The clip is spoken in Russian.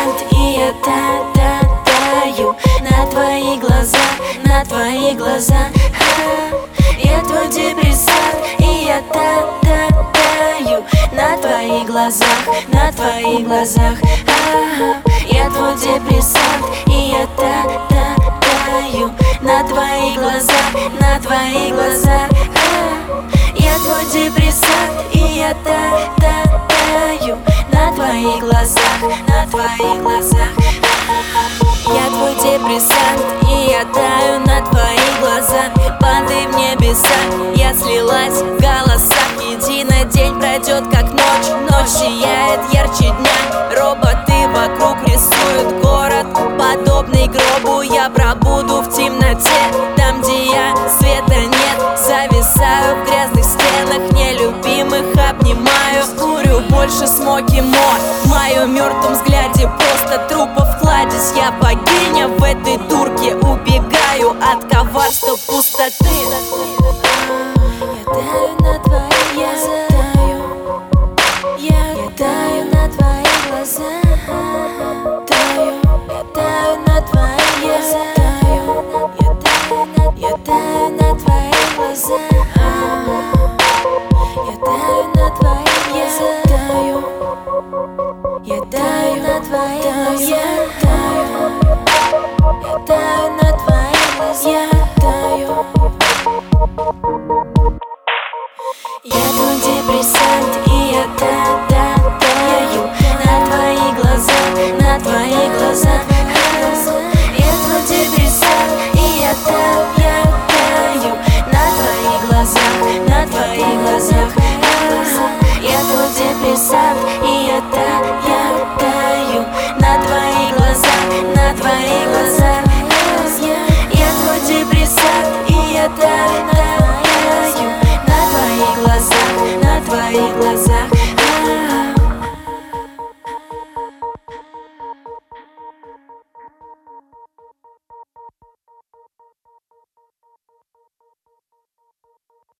бриллиант, и я таю на твои глаза, на твои глаза. Я твой депрессант, и я таю на твоих глазах, на твоих глазах. Я твой депрессант, и я таю на твоих глазах, на твоих глазах. Я твой депрессант, и я таю на твоих глазах, на твоих глазах. Я твой депрессант, и я таю на твоих глазах. Падай в небеса, я слилась в голосах. Единый день пройдет как ночь, ночь сияет ярче дня. Роботы вокруг рисуют город, подобный гробу. Я пробуду в темноте, там, где я, света нет. Зависаю в грязных стенах, нелюбимых обнимаю. Курю больше смоки мор, в моем мертвом взгляде просто трупов кладезь. Я богиня в этой дурке, убегаю от коварства пустоты. Я таю на твои глаза, я таю на твои глаза.